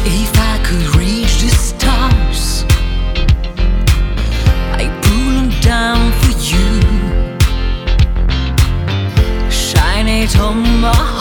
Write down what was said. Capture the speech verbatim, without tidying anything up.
If I could reach the stars, I'd pull them down for you. Shine it on my heart.